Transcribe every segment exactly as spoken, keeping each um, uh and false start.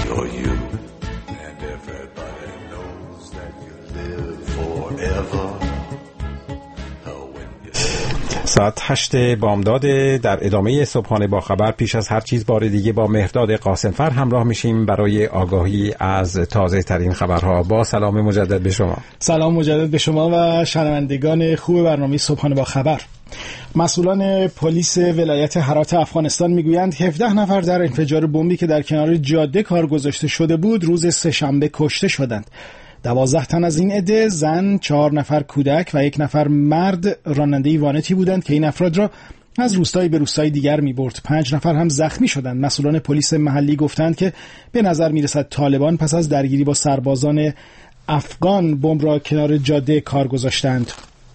or you, and everybody knows that you live forever. ساعت هشت بامداد. در ادامه صبحانه با خبر پیش از هر چیز بار دیگه با مهرداد قاسمفر همراه میشیم برای آگاهی از تازه ترین خبرها. با سلام مجدد به شما. سلام مجدد به شما و شنوندگان خوب برنامه صبحانه با خبر. مسئولان پلیس ولایت هرات افغانستان میگویند هفده نفر در انفجار بمبی که در کنار جاده کار گذاشته شده بود روز سه‌شنبه کشته شدند. دوازده تن از این عده زن، چهار نفر کودک و یک نفر مرد راننده وانتی بودند که این افراد را از روستایی به روستای دیگر می برد. پنج نفر هم زخمی شدند. مسئولان پلیس محلی گفتند که به نظر می رسد طالبان پس از درگیری با سربازان افغان بمب را کنار جاده کار گذاشتند.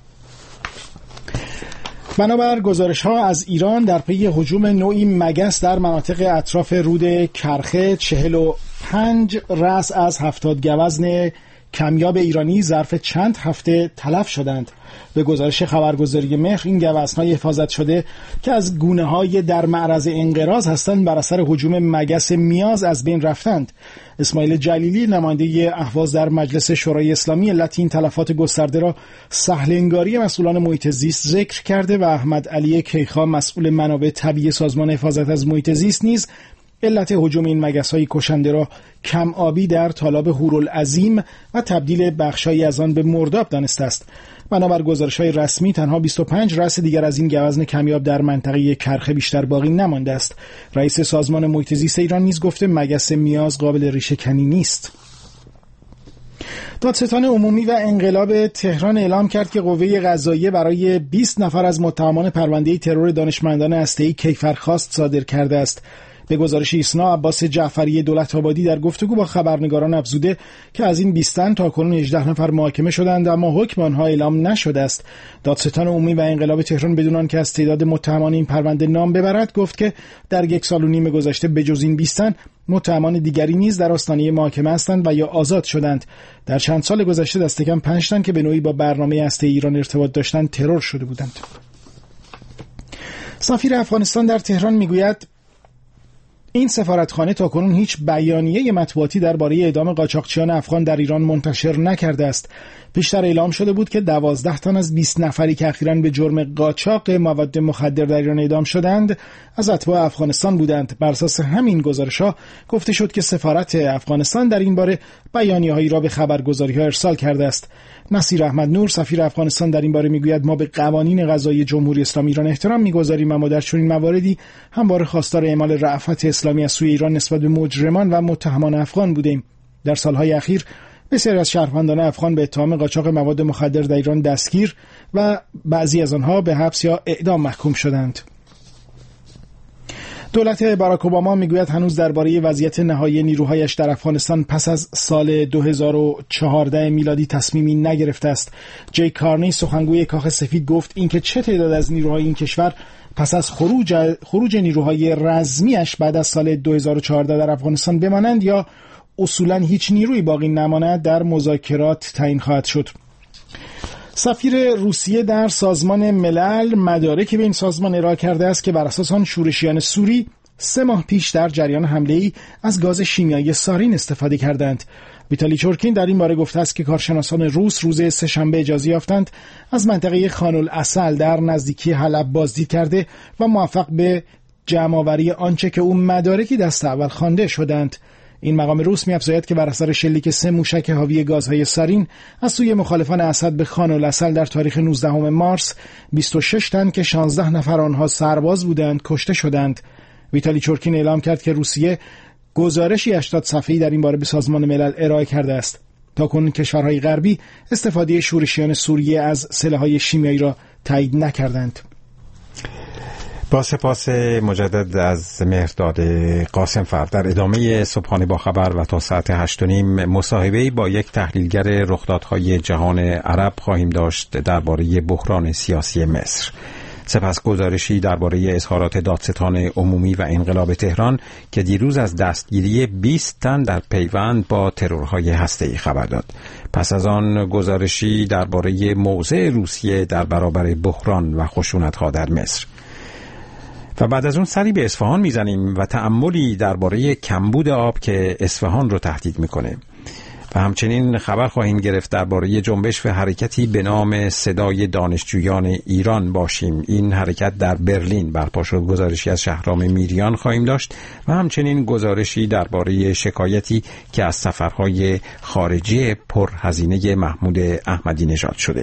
بنابر گزارش ها از ایران در پی هجوم نوعی مگس در مناطق اطراف رود کرخه، چهل و پنج رأس از هفتاد گوزن کمیاب ایرانی ظرف چند هفته تلف شدند. به گزارش خبرگزاری مهر این گوزن‌های حفاظت شده که از گونه‌های در معرض انقراض هستند بر اثر هجوم مگس میاز از بین رفتند. اسماعیل جلیلی نماینده اهواز در مجلس شورای اسلامی علت این تلفات گسترده را سهل‌انگاری مسئولان محیط زیست ذکر کرده و احمد علی کیخا مسئول منابع طبیعی سازمان حفاظت از محیط زیست نیز علت هجوم این مگس‌های کشنده را کم آبی در تالاب هورالعظیم و تبدیل بخشایی از آن به مرداب دانسته است. بنابر گزارش‌های رسمی تنها بیست و پنج رأس دیگر از این گوزن کمیاب در منطقه کرخه بیشتر باقی نمانده است. رئیس سازمان محیط زیست ایران نیز گفته مگس میاز قابل ریشه‌کنی نیست. دادستان عمومی و انقلاب تهران اعلام کرد که قوه قضاییه برای بیست نفر از متهمان پرونده ترور دانشمندان هسته‌ای کیفرخواست صادر کرده است. به گزارش ایسنا، عباس جعفری دولت آبادی در گفتگو با خبرنگاران افزوده که از این بیست تن تاکنون هجده نفر محاکمه شدند اما حکم آنها اعلام نشده است. دادستان عمومی و انقلاب تهران بدون آنکه از تعداد متهمان این پرونده نام ببرد گفت که در یک سال و نیم گذشته بجز این بیست تن متهمان دیگری نیز در آستانه محاکمه هستند و یا آزاد شدند. در چند سال گذشته دست کم پنج تن که به نوعی با برنامه هسته‌ای ایران ارتباط داشتند ترور شده بودند. سفیر افغانستان در تهران میگوید این سفارتخانه تاکنون هیچ بیانیه مطبوعاتی درباره اعدام قاچاقچیان افغان در ایران منتشر نکرده است. پیشتر اعلام شده بود که دوازده تن از بیست نفری که اخیراً به جرم قاچاق مواد مخدر در ایران اعدام شدند از اتباع افغانستان بودند. بر اساس همین گزارش‌ها گفته شد که سفارت افغانستان در این باره بیانیه‌هایی را به خبرگزاری‌ها ارسال کرده است. نصیر احمد نور سفیر افغانستان در این باره میگوید ما به قوانین قضایی جمهوری اسلامی ایران احترام می‌گذاریم اما در چنین مواردی همواره خواستار اعمال رأفت اسلامی از سوی ایران نسبت به مجرمان و متهمان افغان بودیم. در سالهای اخیر بسیاری از شهروندان افغان به اتهام قاچاق مواد مخدر در ایران دستگیر و بعضی از آنها به حبس یا اعدام محکوم شدند. دولت باراک اوباما میگوید هنوز درباره وضعیت نهایی نیروهایش در افغانستان پس از سال دو هزار و چهارده میلادی تصمیمی نگرفته است. جی کارنی سخنگوی کاخ سفید گفت اینکه چه تعداد از نیروهای این کشور پس از خروج خروج نیروهای رزمیش بعد از سال دو هزار و چهارده در افغانستان بمانند یا اصولاً هیچ نیروی باقی نماند در مذاکرات تعیین خواهد شد. سفیر روسیه در سازمان ملل مدارکی به این سازمان ارائه کرده است که بر اساس آن شورشیان سوری سه ماه پیش در جریان حمله‌ای از گاز شیمیایی سارین استفاده کردند. ویتالی چورکین در این باره گفته است که کارشناسان روس روز سه‌شنبه اجازه یافتند از منطقه خان العسل در نزدیکی حلب بازدید کرده و موفق به جمع‌آوری آنچه که او مدارکی دست اول خوانده شدند. این مقام روس می‌افزاید که بر اثر شلیک سه موشک حاوی گازهای سارین از سوی مخالفان اسد به خان العسل در تاریخ نوزدهم مارس بیست و شش تن که شانزده نفر آنها سرباز بودند کشته شدند. ویتالی چورکین اعلام کرد که روسیه گزارشی هشتاد صفحه‌ای در این باره به سازمان ملل ارائه کرده است. تاکنون کشورهای غربی استفاده شورشیان سوریه از سلاح‌های شیمیایی را تایید نکردند. با سپاس مجدد از مهرداد قاسمفر. در ادامه صبحانه با خبر و تا ساعت هشت و نیم مصاحبه‌ای با یک تحلیلگر رخدادهای جهان عرب خواهیم داشت درباره بحران سیاسی مصر. سپس گزارشی درباره اظهارات دادستان عمومی و انقلاب تهران که دیروز از دستگیری بیست تن در پیوند با ترورهای هسته‌ای خبر داد. پس از آن گزارشی درباره موضع روسیه در برابر بحران و خشونت‌ها در مصر. و بعد از اون سری به اصفهان میزنیم و تأملی درباره کمبود آب که اصفهان رو تهدید میکنه. و همچنین خبر خواهیم گرفت درباره جنبش و حرکتی به نام صدای دانشجویان ایران باشیم. این حرکت در برلین برپا شد. گزارشی از شهرام میریان خواهیم داشت و همچنین گزارشی درباره شکایتی که از سفرهای خارجی پرهزینه محمود احمدی نژاد شده.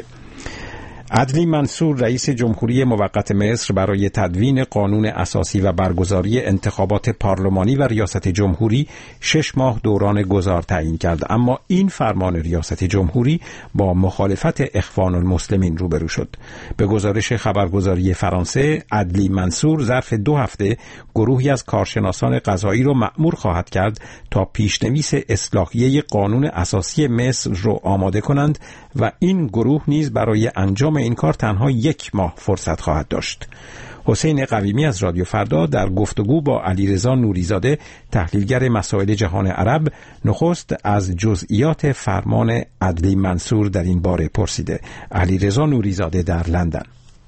عدلی منصور رئیس جمهوری موقت مصر برای تدوین قانون اساسی و برگزاری انتخابات پارلمانی و ریاست جمهوری شش ماه دوران گذار تعیین کرد، اما این فرمان ریاست جمهوری با مخالفت اخوان المسلمین روبرو شد. به گزارش خبرگزاری فرانسه، عدلی منصور ظرف دو هفته گروهی از کارشناسان قضایی را مأمور خواهد کرد تا پیشنویس اصلاحیه قانون اساسی مصر را آماده کنند و این گروه نیز برای انجام این کار تنها یک ماه فرصت خواهد داشت. حسین قویمی از رادیو فردا در گفتگو با علیرضا نوریزاده تحلیلگر مسائل جهان عرب نخست از جزئیات فرمان عدلی منصور در این باره پرسیده. علیرضا نوریزاده در لندن.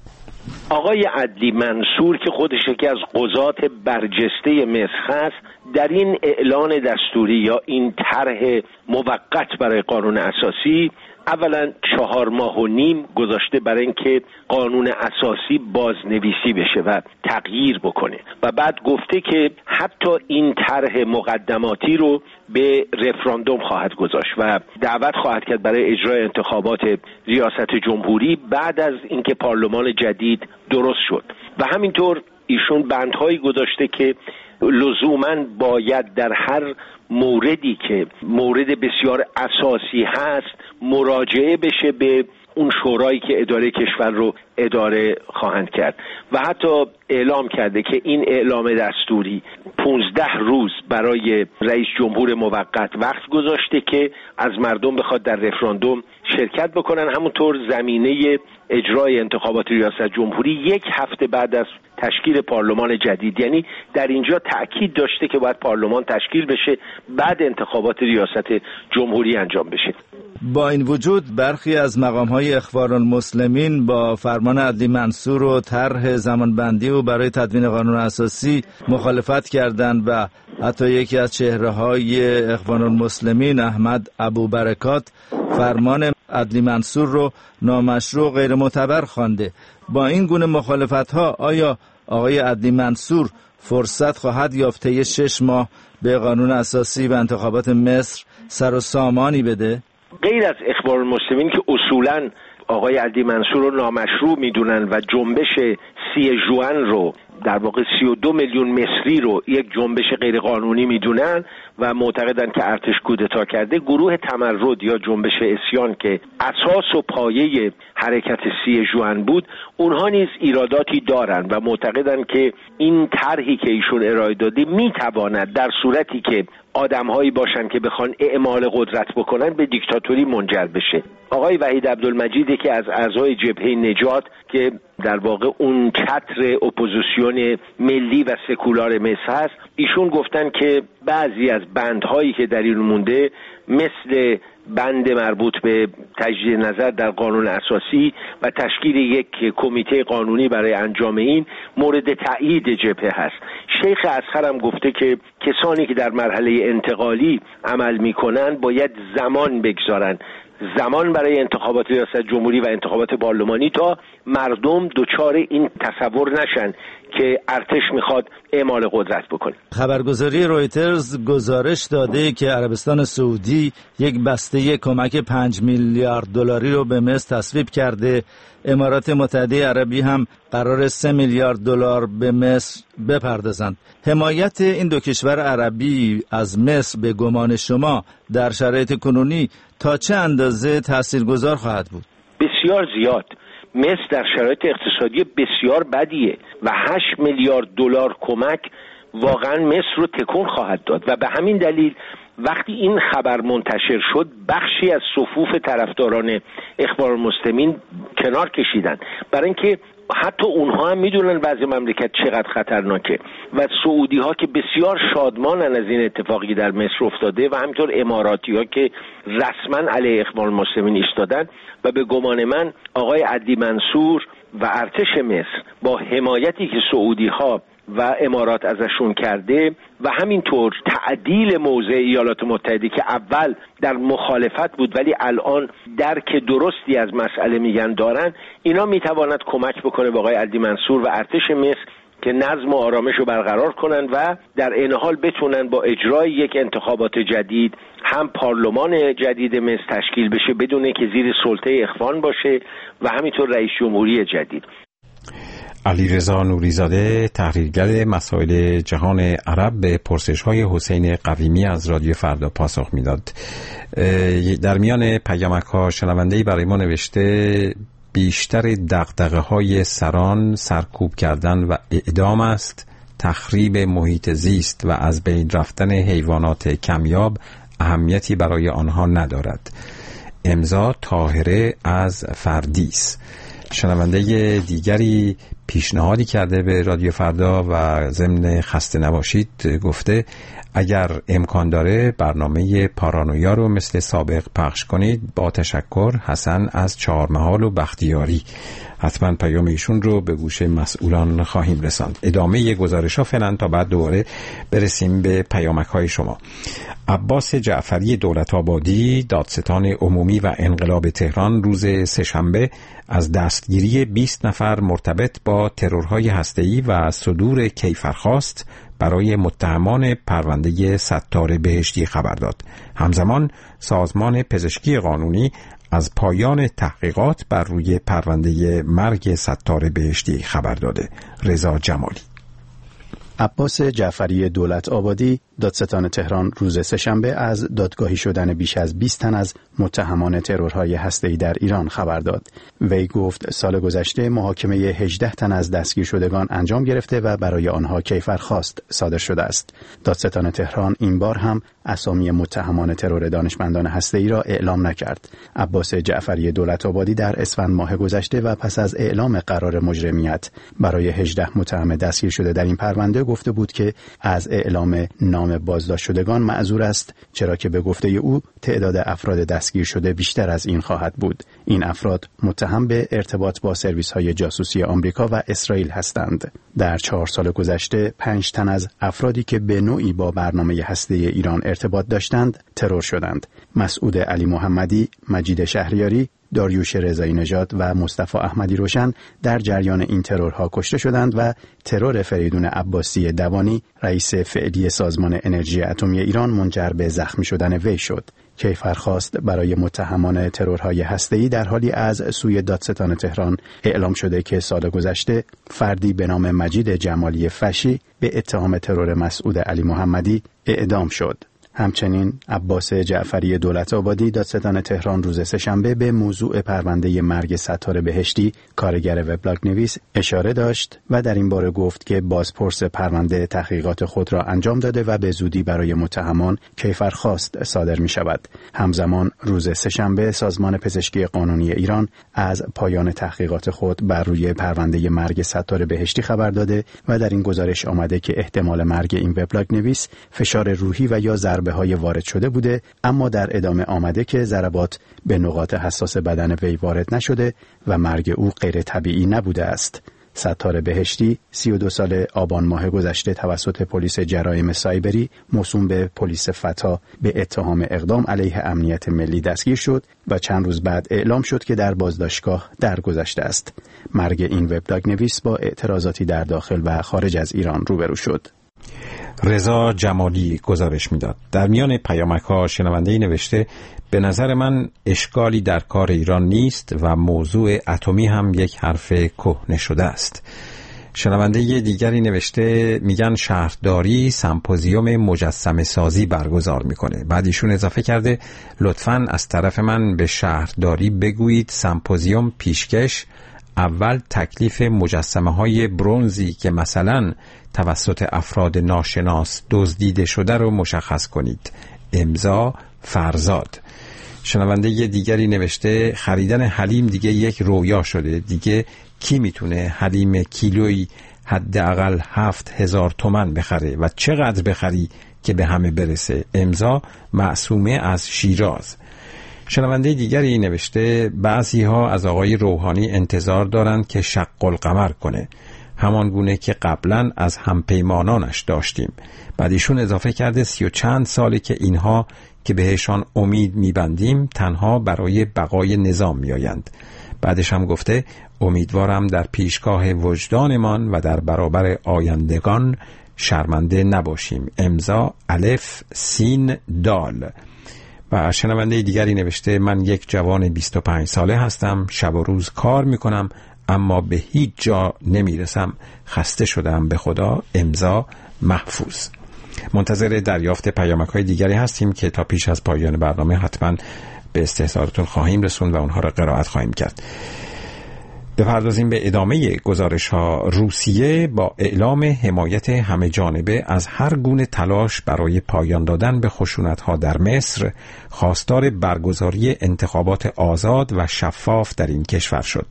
آقای عدلی منصور که خودش یکی از قضات برجسته مصر هست، در این اعلان دستوری یا این طرح موقت برای قانون اساسی اولا چهار ماه و نیم گذاشته برای اینکه قانون اساسی بازنویسی بشه و تغییر بکنه و بعد گفته که حتی این طرح مقدماتی رو به رفراندوم خواهد گذاشت و دعوت خواهد کرد برای اجرای انتخابات ریاست جمهوری بعد از اینکه پارلمان جدید درست شد. و همینطور ایشون بندهایی گذاشته که لزوماً باید در هر موردی که مورد بسیار اساسی هست مراجعه بشه به اون شورایی که اداره کشور رو اداره خواهند کرد و حتی اعلام کرده که این اعلام دستوری پونزده روز برای رئیس جمهور موقت وقت گذاشته که از مردم بخواد در رفراندوم شرکت بکنن. همونطور زمینه اجرای انتخابات ریاست جمهوری یک هفته بعد از تشکیل پارلمان جدید، یعنی در اینجا تأکید داشته که باید پارلمان تشکیل بشه بعد انتخابات ریاست جمهوری انجام بشه. با این وجود برخی از مقام‌های اخوان المسلمین با فرمان عدلی منصور و طرح زمانبندی و برای تدوین قانون اساسی مخالفت کردند و حتی یکی از چهره‌های اخوان المسلمین احمد ابوبرکات فرمان عدلی منصور رو نامشروع غیر معتبر خوانده. با این گونه مخالفت‌ها آیا آقای عدلی منصور فرصت خواهد یافت طی شش ماه به قانون اساسی و انتخابات مصر سر و سامانی بده؟ غیر از اخوان المسلمین که اصولاً آقای عدلی منصور رو نامشروع میدونن و جنبش سی ژوئن رو در واقع سی و دو میلیون مصری رو یک جنبش غیر قانونی میدونن و معتقدن که ارتش کودتا کرده، گروه تمرد یا جنبش اسیان که اساس و پایه حرکت سی ژوئن بود، اونها نیز ایراداتی دارن و معتقدن که این طرحی که ایشون ارائه داده میتواند در صورتی که آدم‌هایی باشن که بخوان اعمال قدرت بکنن به دیکتاتوری منجر بشه. آقای وحید عبدالمجید که از اعضای جبهه نجات که در واقع اون چتر اپوزیسیون ملی و سکولار مصر هست، ایشون گفتن که بعضی از بندهایی که در این مونده مثل بند مربوط به تجدید نظر در قانون اساسی و تشکیل یک کمیته قانونی برای انجام این مورد تایید جبهه هست. شیخ اصغر هم گفته که کسانی که در مرحله انتقالی عمل میکنن باید زمان بگذارن، زمان برای انتخابات ریاست جمهوری و انتخابات پارلمانی تا مردم دچار این تصور نشن که ارتش میخواد اعمال قدرت بکنه. خبرگزاری رویترز گزارش داده که عربستان سعودی یک بسته کمک پنج میلیارد دلاری رو به مصر تصویب کرده. امارات متحده عربی هم قرار سه میلیارد دلار به مصر بپردازند. حمایت این دو کشور عربی از مصر به گمان شما در شرایط کنونی تا چه اندازه تاثیرگذار خواهد بود؟ بسیار زیاد. مصر در شرایط اقتصادی بسیار بدیه و هشت میلیارد دلار کمک واقعا مصر رو تکون خواهد داد و به همین دلیل وقتی این خبر منتشر شد بخشی از صفوف طرفداران اخوان المسلمین کنار کشیدن، برای اینکه حتی اونها هم میدونن وضع مملکت چقدر خطرناکه و سعودی ها که بسیار شادمانن از این اتفاقی در مصر افتاده و همینطور اماراتی ها که رسما علیه اخوان المسلمین ایستادن و به گمان من آقای عدلی منصور و ارتش مصر با حمایتی که سعودی ها و امارات ازشون کرده و همینطور تعدیل موضع ایالات متحده که اول در مخالفت بود ولی الان درک درستی از مسئله میگن دارن، اینا میتواند کمک بکنه به آقای عدلی منصور و ارتش مصر که نظم و آرامش رو برقرار کنن و در این حال بتونن با اجرای یک انتخابات جدید هم پارلمان جدید مصر تشکیل بشه بدون که زیر سلطه اخوان باشه و همینطور رئیس جمهوری جدید. علیرضا نوریزاده، تحلیلگر مسائل جهان عرب، به پرسش‌های حسین قویمی از رادیو فردا پاسخ میداد. در میان پیامک‌ها شنونده‌ای برای ما نوشته بیشتر دغدغه‌های سران سرکوب کردن و اعدام است، تخریب محیط زیست و از بین رفتن حیوانات کمیاب اهمیتی برای آنها ندارد. امضا طاهره از فردیس. شنونده دیگری پیشنهادی کرده به رادیو فردا و ضمن خسته نباشید گفته اگر امکان داره برنامه پارانویا رو مثل سابق پخش کنید با تشکر، حسن از چهارمحال و بختیاری. حتما پیام ایشون رو به گوش مسئولان خواهیم رساند. ادامه گزارش ها فعلا تا بعد دوباره برسیم به پیامک های شما. عباس جعفری دولت آبادی، دادستان عمومی و انقلاب تهران، روز سه‌شنبه از دستگیری بیست نفر مرتبط با ترورهای هسته‌ای و صدور کیفرخواست برای متهمان پرونده ستار بهشتی خبر داد. همزمان سازمان پزشکی قانونی از پایان تحقیقات بر روی پرونده مرگ ستار بهشتی خبر داده. رضا جمالی. عباس جعفری دولت آبادی، دادستان تهران، روز سه‌شنبه از دادگاهی شدن بیش از بیست تن از متهمان ترورهای هسته‌ای در ایران خبر داد. وی گفت سال گذشته محاکمه هجده تن از دستگیر شدگان انجام گرفته و برای آنها کیفرخواست صادر شده است. دادستان تهران این بار هم اسامی متهمان ترور دانشمندان هسته‌ای را اعلام نکرد. عباس جعفری دولت آبادی در اسفند ماه گذشته و پس از اعلام قرار مجرمیت برای هجده متهم دستگیر شده در این پرونده گفته بود که از اعلام نام بازداشت شدگان معذور است، چرا که به گفته او تعداد افراد دستگیر شده بیشتر از این خواهد بود. این افراد متهم به ارتباط با سرویس‌های جاسوسی آمریکا و اسرائیل هستند. در چهار سال گذشته پنج تن از افرادی که به نوعی با برنامه هسته‌ای ایران ارتباط داشتند ترور شدند. مسعود علی محمدی، مجید شهریاری، داریوش رضایی نژاد و مصطفی احمدی روشن در جریان این ترورها کشته شدند و ترور فریدون عباسی دوانی، رئیس فعلی سازمان انرژی اتمی ایران، منجر به زخمی شدن وی شد. کیفرخواست برای متهمان ترورهای هسته‌ای در حالی از سوی دادستان تهران اعلام شده که سال گذشته فردی به نام مجید جمالی فشی به اتهام ترور مسعود علی محمدی اعدام شد. همچنین عباس جعفری دولت آبادی، دادستان تهران، روز سه‌شنبه به موضوع پرونده مرگ ستار بهشتی، کارگر وبلاگ‌نویس، اشاره داشت و در این باره گفت که بازپرس پرونده تحقیقات خود را انجام داده و به زودی برای متهمان کیفرخواست صادر می شود. همزمان روز سه‌شنبه سازمان پزشکی قانونی ایران از پایان تحقیقات خود بر روی پرونده مرگ ستار بهشتی خبر داده و در این گزارش آمده که احتمال مرگ این وبلاگ‌نویس فشار روحی و یا ضربه های وارد شده بوده، اما در ادامه آمده که ضربات به نقاط حساس بدن وی وارد نشده و مرگ او غیر طبیعی نبوده است. ستار بهشتی سی و دو سال آبان ماه گذشته توسط پلیس جرایم سایبری موسوم به پلیس فتا به اتهام اقدام علیه امنیت ملی دستگیر شد و چند روز بعد اعلام شد که در بازداشتگاه درگذشته است. مرگ این وبلاگ‌نویس با اعتراضاتی در داخل و خارج از ایران روبرو شد. رضا جمالی گزارش میداد. در میان پیامک‌ها شنونده‌ای نوشته به نظر من اشکالی در کار ایران نیست و موضوع اتمی هم یک حرف کهنه شده است. شنونده دیگری نوشته میگن شهرداری سمپوزیوم مجسمه سازی برگزار میکنه. بعد ایشون اضافه کرده لطفاً از طرف من به شهرداری بگویید سمپوزیوم پیشکش اول تکلیف مجسمه های برنزی که مثلا توسط افراد ناشناس دزدیده شده رو مشخص کنید. امضا فرزاد. شنونده یه دیگری نوشته خریدن حلیم دیگه یک رویا شده. دیگه کی میتونه حلیم کیلویی حداقل هفت هزار تومن بخره و چقدر بخری که به همه برسه؟ امضا معصومه از شیراز. شنونده دیگری نوشته بعضی ها از آقای روحانی انتظار دارند که شق القمر کنه. همان گونه که قبلا از همپیمانانش داشتیم. بعد ایشون اضافه کرده سی و چند ساله که اینها که بهشان امید میبندیم تنها برای بقای نظام میآیند. بعدش هم گفته امیدوارم در پیشگاه وجدانمان و در برابر آیندگان شرمنده نباشیم. امضا الف سین دال. و شنونده دیگری نوشته من یک جوان بیست و پنج ساله هستم، شب و روز کار میکنم اما به هیچ جا نمیرسم، خسته شدم به خدا. امضا محفوظ. منتظر دریافت پیامک‌های دیگری هستیم که تا پیش از پایان برنامه حتما به استحضارتون خواهیم رسوند و اونها را قرائت خواهیم کرد. بپردازیم به ادامه گزارش ها. روسیه با اعلام حمایت همه جانبه از هر گونه تلاش برای پایان دادن به خشونت ها در مصر خواستار برگزاری انتخابات آزاد و شفاف در این کشور شد.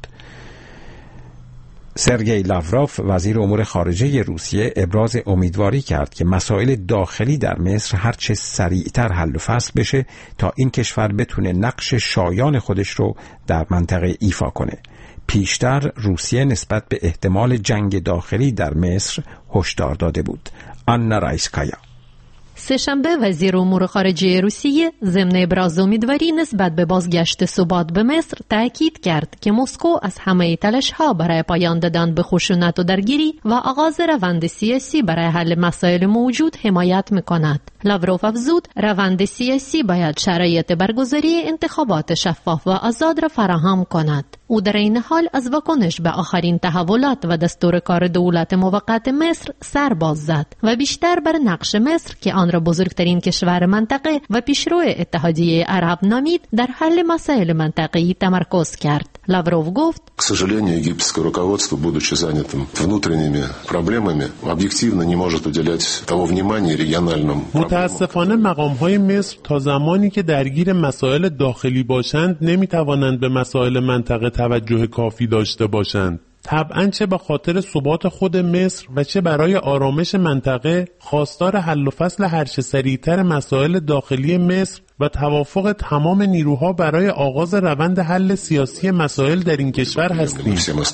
سرگئی لاوروف وزیر امور خارجه روسیه ابراز امیدواری کرد که مسائل داخلی در مصر هرچه سریعتر حل و فصل بشه تا این کشور بتونه نقش شایان خودش رو در منطقه ایفا کنه. پیشتر روسیه نسبت به احتمال جنگ داخلی در مصر هشدار داده بود. آنا رایسکایا. سه‌شنبه وزیر امور خارجه روسیه ضمن ابراز امیدواری نسبت به بازگشت ثبات به مصر تأکید کرد که مسکو از همه تلاش‌ها برای پایان دادن به خشونت و درگیری و آغاز روند سیاسی برای حل مسائل موجود حمایت می‌کند. لاوروف افزود روند سیاسی باید شرایط برگزاری انتخابات شفاف و آزاد را فراهم کند. او در این حال از واکنش به آخرین تحولات و دستور کار دولت موقت مصر سر باز زد و بیشتر بر نقش مصر که آن را بزرگترین کشور منطقه و پیشرو اتحادیه عرب نامید در حل مسائل منطقه‌ای تمرکز کرد. لاوروف گفت: К сожалению, египетское руководство, будучи занятым внутренними проблемами, объективно не может уделять того внимания региональным. متاسفانه مقام‌های مصر تا زمانی که درگیر مسائل داخلی باشند نمی‌توانند به مسائل منطقه توجه کافی داشته باشند. طبعاً چه به خاطر ثبات خود مصر و چه برای آرامش منطقه خواستار حل و فصل هرچه سریعتر مسائل داخلی مصر و توافق تمام نیروها برای آغاز روند حل سیاسی مسائل در این کشور هستیم.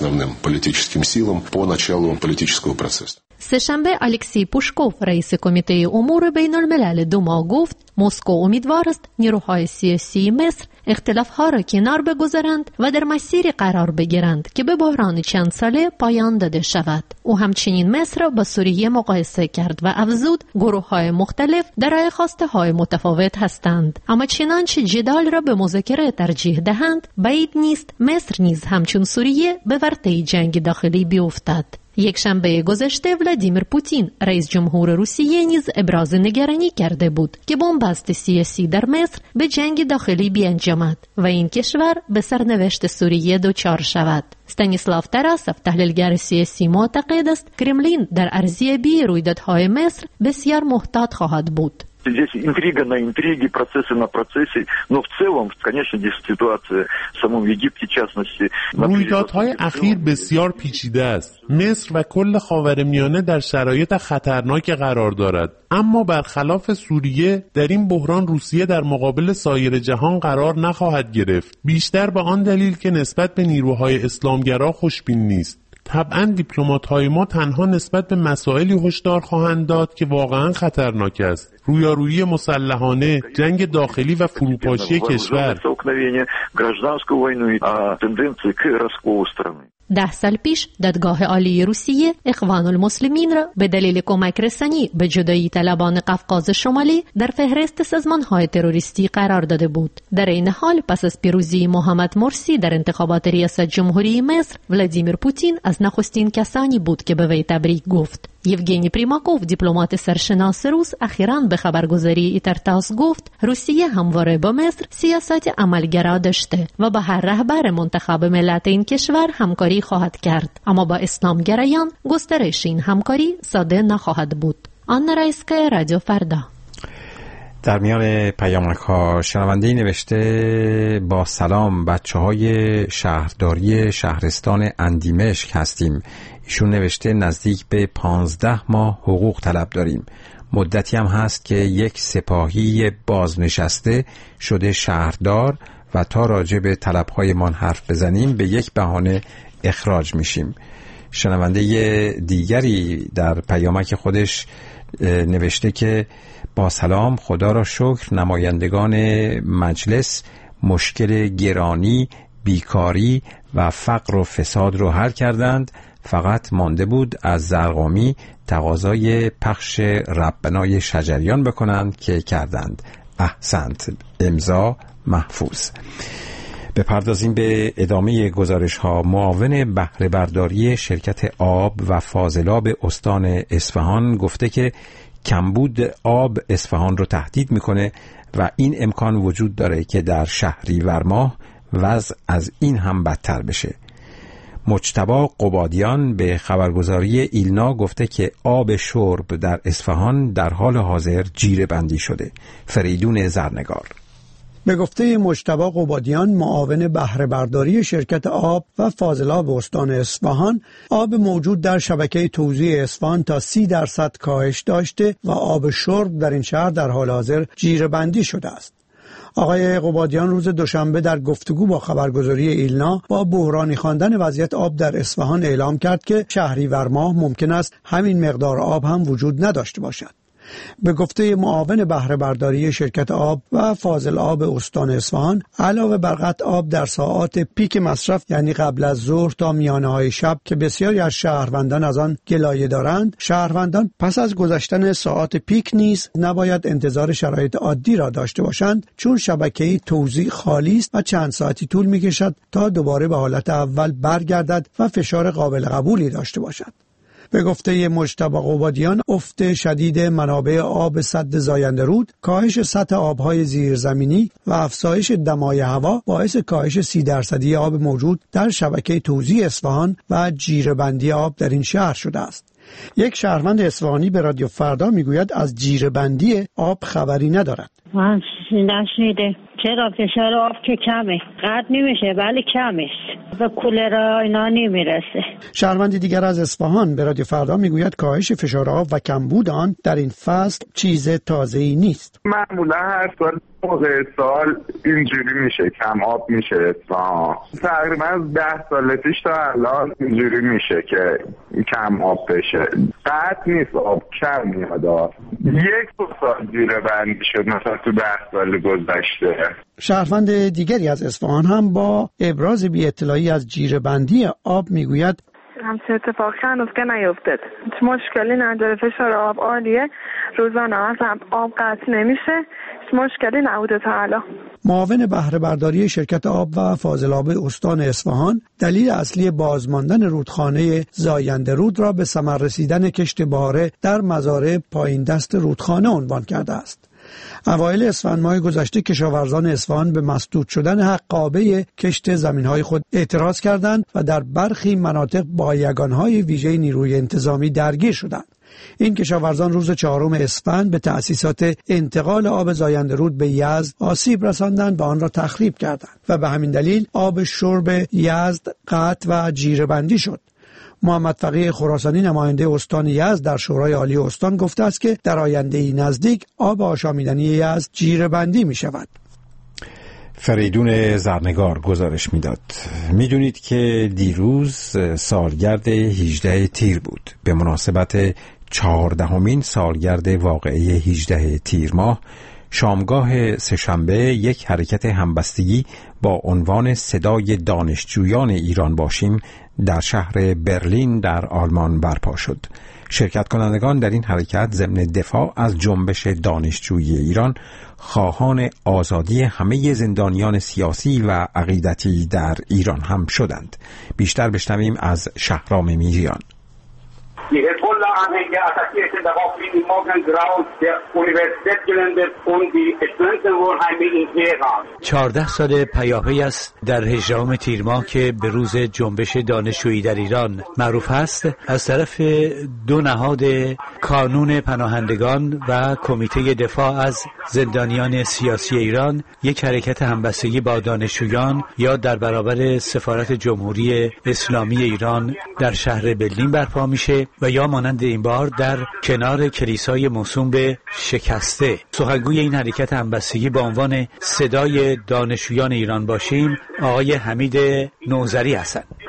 سه‌شنبه الکسی پوشکوف رئیس کمیته امور بین الملل دوما گفت مسکو امیدوار است نیروهای سیاسی مصر اختلافها را کنار بگذارند و در مسیری قرار بگیرند که به بحران چند ساله پایان داده شود. او همچنین مصر را با سوریه مقایسه کرد و افزود گروه‌های مختلف دارای خواسته‌های متفاوت هستند، اما چنانچه جدال را به مذاکره ترجیح دهند بعید نیست مصر نیز همچون سوریه به ورطه جنگ داخلی بیفتد. یک شنبه گذشته ولادیمیر پوتین رئیس جمهور روسیه نیز ابراز نگرانی کرده بود که بنبست سیاسی در مصر به جنگ داخلی بیانجامد و این کشور به سرنوشت سوریه دچار شود. استانیسلاو تاراسوف تحلیلگر سیاسی معتقد است کرملین در ارزیابی رویدادهای مصر بسیار محتاط خواهد بود. Здесь интрига на интриге, процессы на процессе, но в целом, конечно, здесь ситуация в самом Египте, в частности... رویدادهای اخیر بسیار پیچیده است. مصر و کل خاورمیانه در شرایط خطرناک قرار دارد. اما برخلاف سوریه در این بحران روسیه در مقابل سایر جهان قرار نخواهد گرفت. بیشتر به آن دلیل که نسبت به نیروهای اسلامگرا خوشبین نیست. طبعاً دیپلمات‌های ما تنها نسبت به مسائلی هشدار خواهند داد که واقعاً خطرناک است. رویارویی مسلحانه، جنگ داخلی و فروپاشی کشور. ده سال پیش دادگاه عالی روسیه اخوان المسلمین را به دلیل کمک رسانی به جدایی طلبان قفقاز شمالی در فهرست سازمان‌های تروریستی قرار داده بود. در این حال پس از پیروزی محمد مرسی در انتخابات ریاست جمهوری مصر، ولادیمیر پوتین از نخستین کسانی بود که به وی تبریک گفت. یوگنی پریماکوف دیپلمات سرشناس روس اخیراً به خبرگزاری ایترتاس گفت روسیه همواره با مصر سیاست عملگرا داشته و با هر رهبر منتخب ملت این کشور همکاری خواهد کرد، اما با اسلامگرایان گسترش این همکاری ساده نخواهد بود. آنا رایسکایا، رادیو فردا. در میان پیامک ها شنونده‌ای نوشته با سلام بچه های شهرداری شهرستان اندیمشک هستیم. ایشون نوشته نزدیک به پانزده ماه حقوق طلب داریم. مدتی هم هست که یک سپاهی بازنشسته شده شهردار و تا راجع به طلب‌هایمان حرف بزنیم به یک بهانه اخراج میشیم. شنونده دیگری در پیامک خودش نوشته که با سلام، خدا را شکر، نمایندگان مجلس مشکل گرانی، بیکاری و فقر و فساد رو حل کردند. فقط مانده بود از زرقامی تقاضای پخش ربنای شجریان بکنند که کردند. احسنت. امضا محفوظ. بپردازیم به ادامه گزارش ها. معاون بهره برداری شرکت آب و فاضلاب استان اصفهان گفته که کمبود آب اصفهان رو تهدید میکنه و این امکان وجود داره که در شهریور ماه وضع از این هم بدتر بشه. مجتبی قبادیان به خبرگزاری ایلنا گفته که آب شرب در اصفهان در حال حاضر جیره بندی شده. فریدون زرنگار. به گفته مجتبی قبادیان، معاون بهره برداری شرکت آب و فاضلاب استان اصفهان، آب موجود در شبکه توزیع اصفهان تا سی درصد کاهش داشته و آب شرب در این شهر در حال حاضر جیره بندی شده است. آقای قبادیان روز دوشنبه در گفتگو با خبرگزاری ایلنا با بحرانی خواندن وضعیت آب در اصفهان اعلام کرد که شهریور ماه ممکن است همین مقدار آب هم وجود نداشته باشد. به گفته معاون بهره برداری شرکت آب و فاضل آب استان اصفهان، علاوه بر قطع آب در ساعات پیک مصرف یعنی قبل از ظهر تا میانه های شب که بسیاری از شهروندان از آن گلایه دارند، شهروندان پس از گذشتن ساعات پیک نیز نباید انتظار شرایط عادی را داشته باشند، چون شبکه توزیع خالی است و چند ساعتی طول می‌کشد تا دوباره به حالت اول برگردد و فشار قابل قبولی داشته باشد. به گفته مجتبی قبادیان، افت شدید منابع آب سد زاینده رود، کاهش سطح آبهای زیرزمینی و افزایش دمای هوا باعث کاهش سی درصدی آب موجود در شبکه توزیع اصفهان و جیره‌بندی آب در این شهر شده است. یک شهروند اصفهانی به رادیو فردا میگوید از جیره‌بندی آب خبری ندارد. من نشنیده. چرا فشار آب که کمه، قطع نمیشه ولی کمه، به کولر اینا نمیرسه. شهروندی دیگر از اصفهان به رادیو فردا میگوید کاهش فشار آب و کمبود آن در این فصل چیز تازه‌ای نیست. معمولا هر سال موقع سال اینجوری میشه، کم آب میشه اصفهان. تقریبا از ده سال پیش تا الان اینجوری میشه که کم آب بشه. قطع نیست، آب کم میاد. یک دو سال جیره بندی شد مثلا تو ده سال گذشته. شهروند دیگری از اصفهان هم با ابراز بی اطلاعی از جیره بندی آب میگوید همچه اتفاقی هنوز که نیفتد، مشکلی نداره، فشار آب عالیه، روزانه هم آب قطع نمیشه، مشکلی نبوده تا الان. معاون بهره برداری شرکت آب و فاضلاب استان اصفهان دلیل اصلی بازماندن رودخانه زاینده رود را به ثمر رسیدن کشت بهاره در مزارع پایین دست رودخانه عنوان کرده است. اوایل اسفند ماه گذشته کشاورزان اصفهان به مسدود شدن حقابه کشت زمین‌های خود اعتراض کردند و در برخی مناطق با یگان‌های ویژه نیروی انتظامی درگیر شدند. این کشاورزان روز چهارم اسفند به تأسیسات انتقال آب زاینده رود به یزد آسیب رساندند و آن را تخریب کردند و به همین دلیل آب شرب یزد قطع و جیره بندی شد. محمد فقیه خراسانی نماینده استان یزد در شورای عالی استان گفته است که در آینده نزدیک آب آشامیدنی یزد جیره بندی می شود. فریدون زرنگار گزارش میداد. میدونید که دیروز سالگرد هجده تیر بود. به مناسبت چهاردهمین سالگرد واقعه هجده تیر ماه، شامگاه سه‌شنبه یک حرکت همبستگی با عنوان صدای دانشجویان ایران باشیم در شهر برلین در آلمان برپا شد. شرکت کنندگان در این حرکت ضمن دفاع از جنبش دانشجویی ایران خواهان آزادی همه زندانیان سیاسی و عقیدتی در ایران هم شدند. بیشتر بشنویم از شهرام میریان. Die Hezbollah-Anhänger attackierten daraufhin im Morgengrauen der Universitätsgelände und die Studentenwohnheime in Teheran. چهارده سال پیاپی است در هجدهم تیر ماه که به روز جنبش دانشجویی در ایران معروف است، از طرف دو نهاد کانون پناهندگان و کمیته دفاع از زندانیان سیاسی ایران یک حرکت همبستگی با دانشجویان یا در برابر سفارت جمهوری اسلامی ایران در شهر برلین برپا میشه و یا مانند این بار در کنار کلیسای موسوم به شکسته. سخنگوی این حرکت همبستگی با عنوان صدای دانشجویان ایران باشیم آقای حمید نوذری هستند.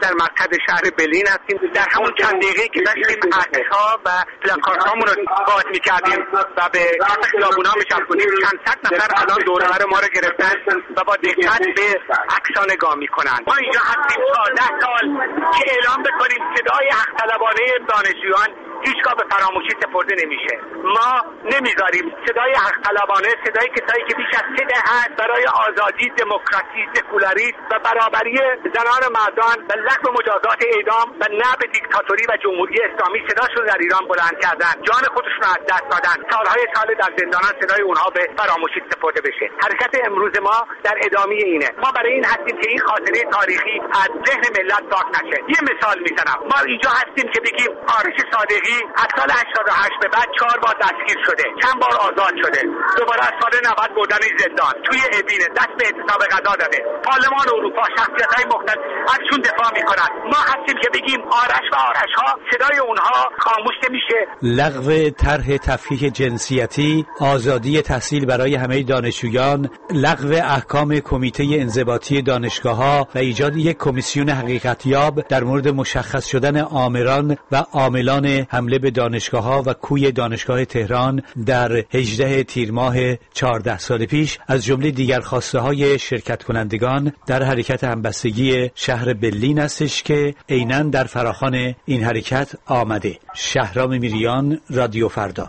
در مرکز شهر برلین هستیم. در همون چند دقیقه‌ای که داشتیم عکس‌ها و پلاکاردهامون رو باز می‌کردیم و به کف خیابون‌ها می‌چرخوندیم، چند صد نفر الان دور و بر ما رو گرفتن و با دقت به عکس‌ها نگاه می‌کنن. ما اینجا هستیم تا ده سال که اعلام بکنیم صدای حق طلبانه دانشجویان هیچگاه به فراموشی سپرده نمیشه. ما نمیذاریم صدای حق طلبانه، صدای کسایی که بیش از سه دهه برای آزادی، دموکراسی، سکولاریسم و برابری زنان و مردان و لغو مجازات اعدام و نه به دیکتاتوری و جمهوری اسلامی صداشون در ایران بلند کردن، جان خودشون رو از دست دادن، سالهای سال در زندانن، صدای اونها به فراموشی سپرده بشه. حرکت امروز ما در ادامه اینه. ما برای این هستیم که این خاطره تاریخی از ذهن ملت پاک نشه. یه مثال میزنم. ما اینجا هستیم که بگیم آرش صادقی از سال هشتاد و هشت به بعد چهار بار دستگیر شده، چند بار آزاد شده، دوباره از سال نود بردنش زندان، توی ابین دست به اعتصاب غذا داده. پارلمان اروپا شخصیت‌های مختلف ازشون دفاع میکنن. ما هستیم که بگیم آرش و آرش‌ها صدای اونها خاموش نمیشه. لغو طرح تفکیک جنسیتی، آزادی تحصیل برای همه دانشجویان، لغو احکام کمیته انضباطی دانشگاه‌ها و ایجاد یک کمیسیون حقیقتیاب در مورد مشخص شدن آمران و عاملان حمله به دانشگاه‌ها و کوی دانشگاه تهران در هجدهم تیر ماه چهارده سال پیش از جمله دیگر خواسته‌های شرکت کنندگان در حرکت همبستگی شهر برلین استش که عیناً در فراخوان این حرکت آمده. شهرام میریان، رادیو فردا.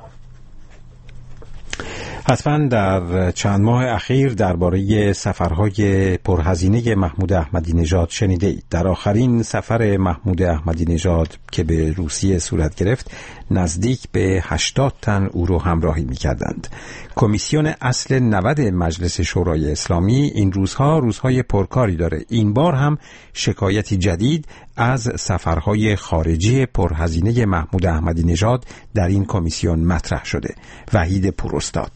حتما در چند ماه اخیر درباره سفرهای پرهزینه محمود احمدی نژاد شنیده اید. در آخرین سفر محمود احمدی نژاد که به روسیه صورت گرفت نزدیک به هشتاد تن او را همراهی می‌کردند. کمیسیون اصل نود مجلس شورای اسلامی این روزها روزهای پرکاری داره. این بار هم شکایتی جدید از سفرهای خارجی پرهزینه محمود احمدی نژاد در این کمیسیون مطرح شده. وحید پوراستاد: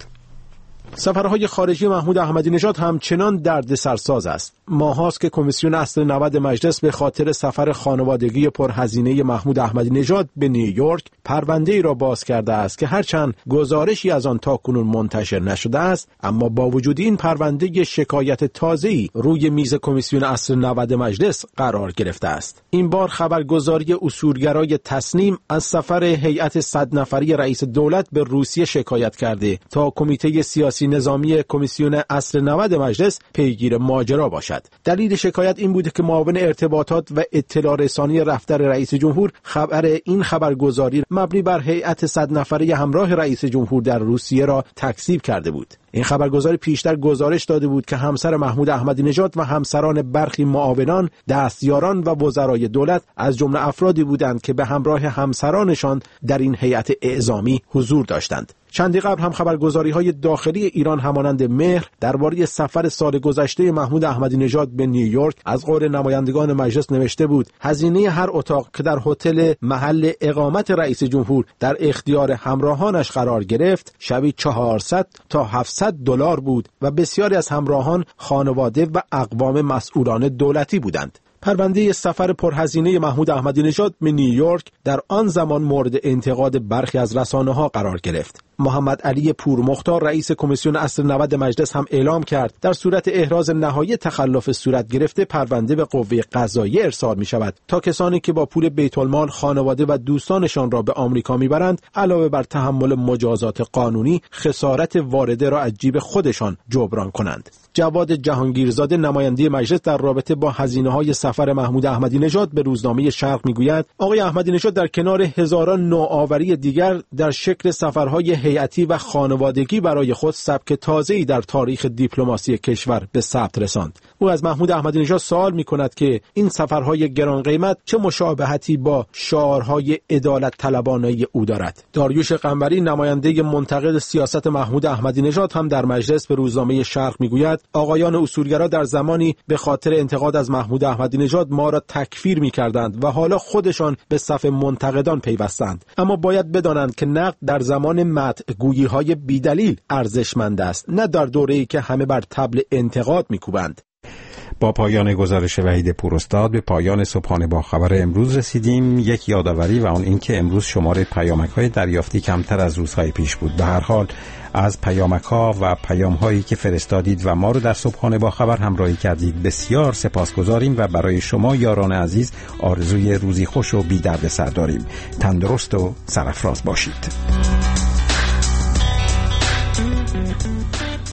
سفرهای خارجی محمود احمدی نژاد همچنان دردسرساز است. ماهاست که کمیسیون اصل نود مجلس به خاطر سفر خانوادگی پرهزینه محمود احمدی نژاد به نیویورک پرونده‌ای را باز کرده است که هرچند گزارشی از آن تاکنون منتشر نشده است، اما با وجود این پرونده شکایت تازه‌ای روی میز کمیسیون اصل نود مجلس قرار گرفته است. این بار خبرگزاری اصولگرای تصنیم از سفر هیئت صد نفری رئیس دولت به روسیه شکایت کرده تا کمیته سیاسی نظامی کمیسیون اصل نود مجلس پیگیر ماجرا باشد. دلیل شکایت این بوده که معاون ارتباطات و اطلاع رسانی دفتر رئیس جمهور خبر این خبرگزاری مبنی بر هیئت صد نفره همراه رئیس جمهور در روسیه را تکذیب کرده بود. این خبرگزاری پیشتر گزارش داده بود که همسر محمود احمدی نژاد و همسران برخی معاونان، دستیاران و وزرای دولت از جمله افرادی بودند که به همراه همسرانشان در این هیئت اعزامی حضور داشتند. چندی قبل هم خبرگزاری‌های داخلی ایران همانند مهر درباره سفر سال گذشته محمود احمدی نژاد به نیویورک از قول نمایندگان مجلس نوشته بود هزینه هر اتاق که در هتل محل اقامت رئیس جمهور در اختیار همراهانش قرار گرفت شبی چهارصد تا هفتصد دلار بود و بسیاری از همراهان خانواده و اقوام مسئولان دولتی بودند. پرونده سفر پرهزینه محمود احمدی نژاد به نیویورک در آن زمان مورد انتقاد برخی از رسانه‌ها قرار گرفت. محمد علی پورمختار رئیس کمیسیون اصل نود مجلس هم اعلام کرد در صورت احراز نهایی تخلف صورت گرفته پرونده به قوه قضاییه ارسال می شود تا کسانی که با پول بیت المال خانواده و دوستانشان را به آمریکا میبرند علاوه بر تحمل مجازات قانونی خسارت وارده را از جیب خودشان جبران کنند. جواد جهانگیرزاده نماینده مجلس در رابطه با هزینه‌های سفر محمود احمدی نژاد به روزنامه شرق میگوید آقای احمدی نژاد در کنار هزاران نوآوری دیگر در شکل سفرهای هیئتی و خانوادگی برای خود سبک تازه‌ای در تاریخ دیپلماسی کشور به ثبت رساند. او از محمود احمدی نژاد سوال می‌کند که این سفرهای گران قیمت چه مشابهتی با شعارهای عدالت طلبانه او دارد. داریوش قنبری نماینده منتقد سیاست محمود احمدی نژاد هم در مجلس به روزنامه شرق میگوید آقایان اصولگرا در زمانی به خاطر انتقاد از محمود احمدی نژاد ما را تکفیر می‌کردند و حالا خودشان به صف منتقدان پیوستند، اما باید بدانند که نقد در زمان مدح گویی‌های بی‌دلیل ارزشمند است، نه در دوره‌ای که همه بر طبل انتقاد می‌کوبند. با پایان گزارش وحید پوراستاد به پایان صبحانه با خبر امروز رسیدیم. یک یادآوری و آن اینکه امروز شمار پیامک‌های دریافتی کمتر از روزهای پیش بود. به هر حال از پیامک‌ها و پیام‌هایی که فرستادید و ما رو در صبحانه با خبر همراهی کردید بسیار سپاسگزاریم و برای شما یاران عزیز آرزوی روزی خوش و بی دردسر داریم. تندرست و سرافراز باشید.